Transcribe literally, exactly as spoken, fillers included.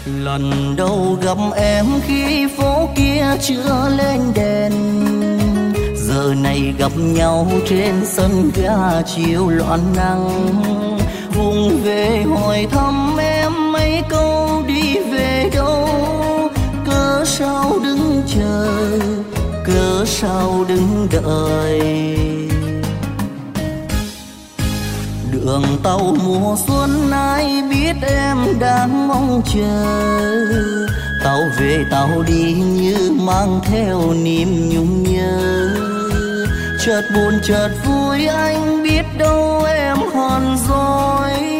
Lần đầu gặp em khi phố kia chưa lên đèn, giờ này gặp nhau trên sân ga chiều loạn nắng. Vùng về hỏi thăm em mấy câu đi về đâu, cớ sao đứng chờ, cớ sao đứng đợi. Đường tàu mùa xuân ai biết em đang mong chờ, tàu về tàu đi như mang theo niềm nhung nhớ. Chợt buồn chợt vui anh biết đâu em hờn dỗi,